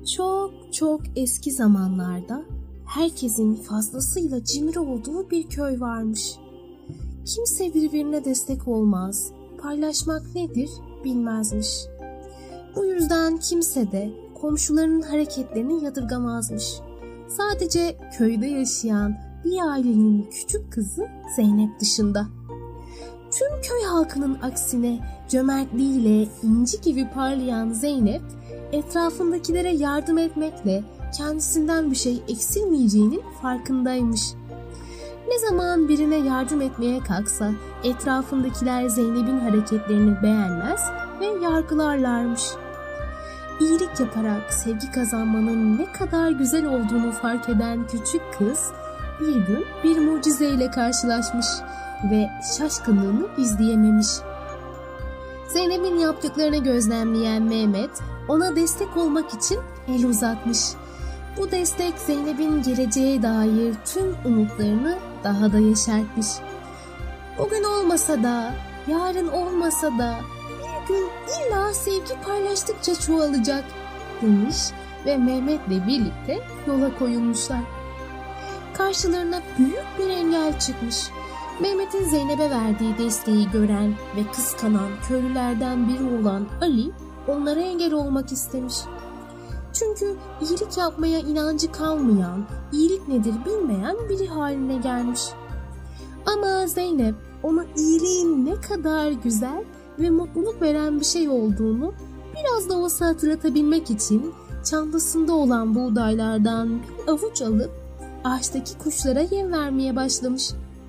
Çok çok eski zamanlarda herkesin fazlasıyla cimri olduğu bir köy varmış. Kimse birbirine destek olmaz, paylaşmak nedir bilmezmiş. Bu yüzden kimse de komşularının hareketlerini yadırgamazmış. Sadece köyde yaşayan bir ailenin küçük kızı Zeynep dışında. Tüm köy halkının aksine cömertliğiyle inci gibi parlayan Zeynep, etrafındakilere yardım etmekle kendisinden bir şey eksilmeyeceğinin farkındaymış. Ne zaman birine yardım etmeye kalksa etrafındakiler Zeynep'in hareketlerini beğenmez ve yargılarlarmış. İyilik yaparak sevgi kazanmanın ne kadar güzel olduğunu fark eden küçük kız bir gün bir mucizeyle karşılaşmış ve şaşkınlığını gizleyememiş. Zeynep'in yaptıklarını gözlemleyen Mehmet ona destek olmak için el uzatmış. Bu destek Zeynep'in geleceğe dair tüm umutlarını daha da yeşertmiş. Bugün olmasa da, yarın olmasa da bir gün illa sevgi paylaştıkça çoğalacak demiş ve Mehmet'le birlikte yola koyulmuşlar. Karşılarına büyük bir engel çıkmış. Mehmet'in Zeynep'e verdiği desteği gören ve kıskanan köylülerden biri olan Ali onlara engel olmak istemiş. Çünkü iyilik yapmaya inancı kalmayan, iyilik nedir bilmeyen biri haline gelmiş. Ama Zeynep ona iyiliğin ne kadar güzel ve mutluluk veren bir şey olduğunu biraz da olsa hatırlatabilmek için çantasında olan buğdaylardan bir avuç alıp ağaçtaki kuşlara yem vermeye başlamış.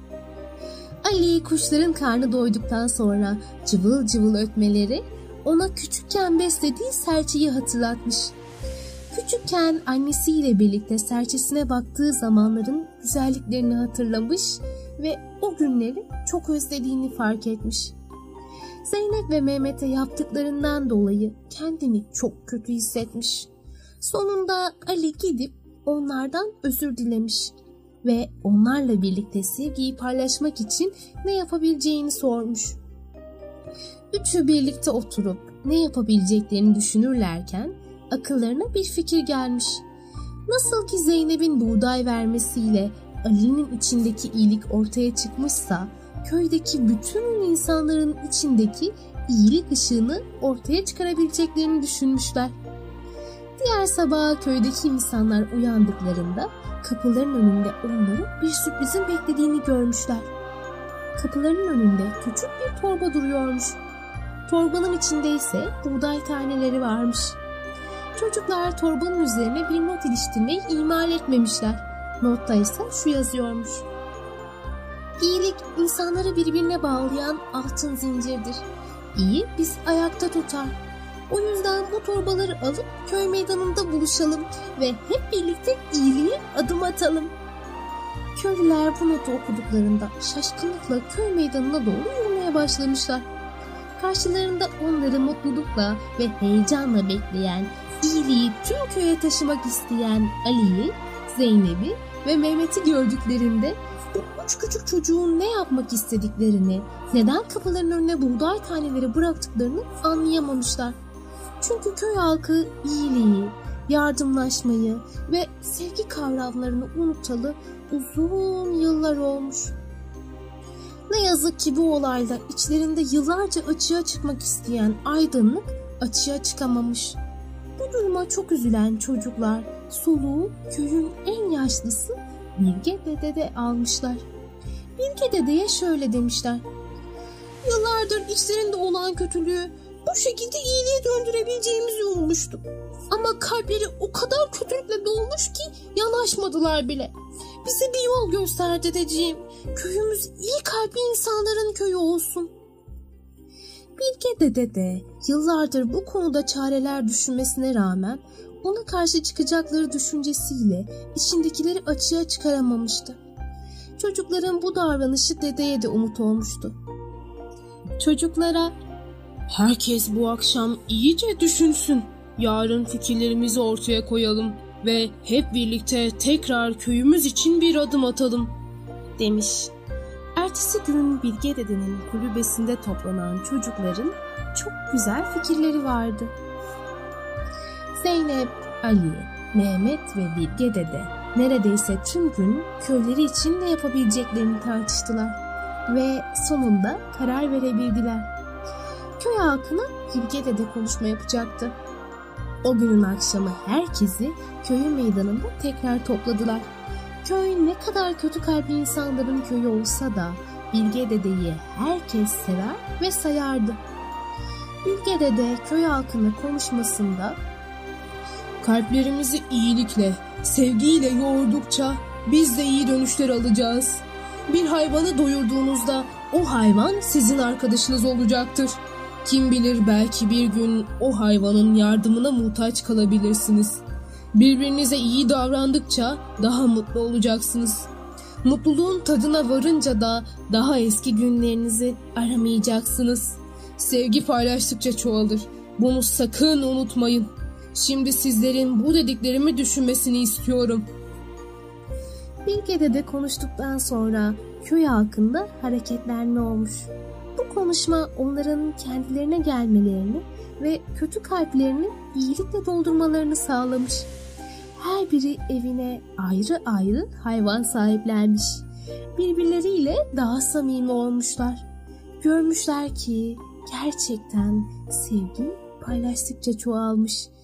Ali kuşların karnı doyduktan sonra cıvıl cıvıl ötmeleri ona küçükken beslediği serçeyi hatırlatmış. Küçükken annesiyle birlikte serçesine baktığı zamanların güzelliklerini hatırlamış ve o günleri çok özlediğini fark etmiş. Zeynep ve Mehmet'e yaptıklarından dolayı kendini çok kötü hissetmiş. Sonunda Ali gidip onlardan özür dilemiş ve onlarla birlikte sevgiyi paylaşmak için ne yapabileceğini sormuş. Üçü birlikte oturup ne yapabileceklerini düşünürlerken akıllarına bir fikir gelmiş. Nasıl ki Zeynep'in buğday vermesiyle Ali'nin içindeki iyilik ortaya çıkmışsa, köydeki bütün insanların içindeki iyilik ışığını ortaya çıkarabileceklerini düşünmüşler. Diğer sabah köydeki insanlar uyandıklarında kapıların önünde onları bir sürprizin beklediğini görmüşler. Kapıların önünde küçük bir torba duruyormuş. Torbanın içinde ise buğday taneleri varmış. Çocuklar torbanın üzerine bir not iliştirmeyi ihmal etmemişler. Notta ise şu yazıyormuş: İyilik insanları birbirine bağlayan altın zincirdir. İyi bizi ayakta tutar. O yüzden bu torbaları alıp köy meydanında buluşalım ve hep birlikte iyiliğe adım atalım. Köylüler bu notu okuduklarında şaşkınlıkla köy meydanına doğru yürümeye başlamışlar. Karşılarında onları mutlulukla ve heyecanla bekleyen, iyiliği tüm köye taşımak isteyen Ali'yi, Zeynep'i ve Mehmet'i gördüklerinde bu üç küçük çocuğun ne yapmak istediklerini, neden kapıların önüne buğday taneleri bıraktıklarını anlayamamışlar. Çünkü köy halkı iyiliği, yardımlaşmayı ve sevgi kavramlarını unutalı uzun yıllar olmuş. Ne yazık ki bu olayda içlerinde yıllarca açığa çıkmak isteyen aydınlık açığa çıkamamış. Bu duruma çok üzülen çocuklar soluğu köyün en yaşlısı Bilge Dede'de almışlar. Bilge Dede'ye şöyle demişler: Yıllardır içlerinde olan kötülüğü bu şekilde iyiliğe döndürebileceğimizi ummuştum. Ama kalpleri o kadar kötülükle dolmuş ki yanaşmadılar bile. Bize bir yol göster dedeciğim. Köyümüz iyi kalpli insanların köyü olsun. Bilge Dede de yıllardır bu konuda çareler düşünmesine rağmen ona karşı çıkacakları düşüncesiyle içindekileri açığa çıkaramamıştı. Çocukların bu davranışı dedeye de umut olmuştu. Çocuklara, herkes bu akşam iyice düşünsün. Yarın fikirlerimizi ortaya koyalım ve hep birlikte tekrar köyümüz için bir adım atalım demiş. Ertesi gün Bilge Dede'nin kulübesinde toplanan çocukların çok güzel fikirleri vardı. Zeynep, Ali, Mehmet ve Bilge Dede neredeyse tüm gün köyleri için ne yapabileceklerini tartıştılar ve sonunda karar verebildiler. Köy halkına Bilge Dede konuşma yapacaktı. O günün akşamı herkesi köyün meydanında tekrar topladılar. Köy ne kadar kötü kalpli insanların köyü olsa da Bilge Dede'yi herkes sever ve sayardı. Bilge Dede köy halkına konuşmasında "Kalplerimizi iyilikle, sevgiyle yoğurdukça biz de iyi dönüşler alacağız. Bir hayvanı doyurduğunuzda o hayvan sizin arkadaşınız olacaktır. Kim bilir belki bir gün o hayvanın yardımına muhtaç kalabilirsiniz. Birbirinize iyi davrandıkça daha mutlu olacaksınız. Mutluluğun tadına varınca da daha eski günlerinizi aramayacaksınız. Sevgi paylaştıkça çoğalır. Bunu sakın unutmayın. Şimdi sizlerin bu dediklerimi düşünmesini istiyorum." Bilge Dede konuştuktan sonra köy halkında hareketlenme olmuş. Bu konuşma onların kendilerine gelmelerini ve kötü kalplerini iyilikle doldurmalarını sağlamış. Her biri evine ayrı ayrı hayvan sahiplenmiş. Birbirleriyle daha samimi olmuşlar. Görmüşler ki gerçekten sevgi paylaştıkça çoğalmış.